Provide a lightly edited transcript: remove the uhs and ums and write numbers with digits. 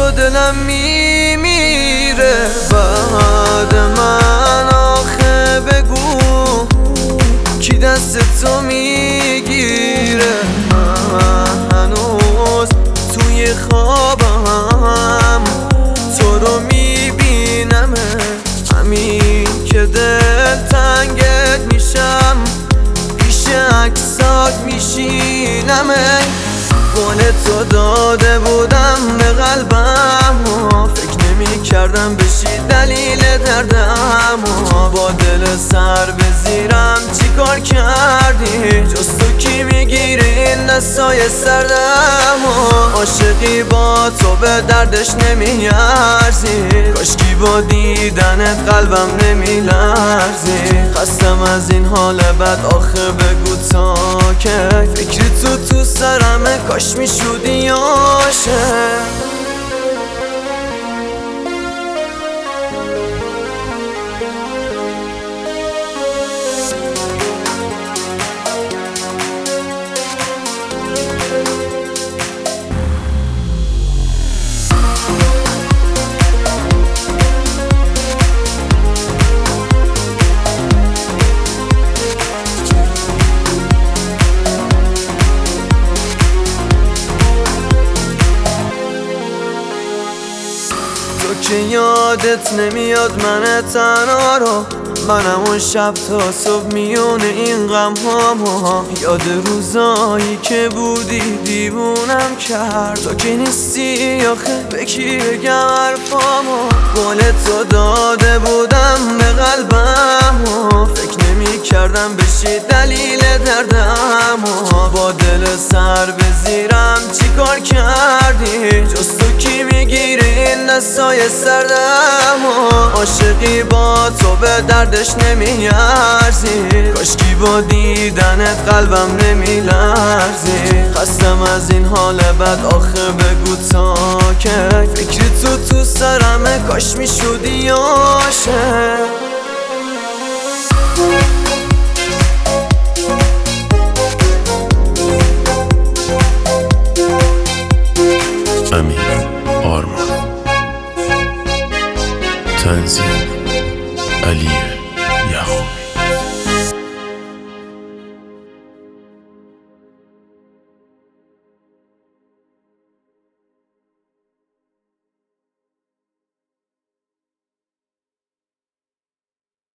تو دلم میمیره. بعد من آخه بگو کی دست تو میگیره؟ من هنوز توی خوابم تو رو میبینم، همین که دل تنگت میشم پیش عکسات میشینم. قول تو داده بودم به قلبم، فکر نمی کردم بشی دلیل دردم. با دل سر به زیرم چی کار کردی؟ جز تو کی میگیری این دستای سردم؟ عاشقی با تو به دردش نمیارزی، کاشکی با دیدنت قلبم نمیلرزی. خستم از این حال بد، آخه بگو تا که فکری تو سرمه، کاش میشودی عاشق. تو که یادت نمیاد من تنها رو، منم اون شب تا صبح میونه این غم هامو. یاد روزایی که بودی دیوونم کرد، تو که نیستی آخه به کی بگم حرفامو. قول تو داده بودم به قلبم، فکر نمی کردم بشی دلیل دردم. با دل سر به زیرم چی کار کردی؟ جز تو کی میگیری این دستای سردم؟ عاشقی با تو به دردش نمیارزی، کاشکی با دیدنت قلبم نمیلرزی. خستم از این حال بد، آخه بگو تا که فکری تو سرمه، کاش میشودی عاشق.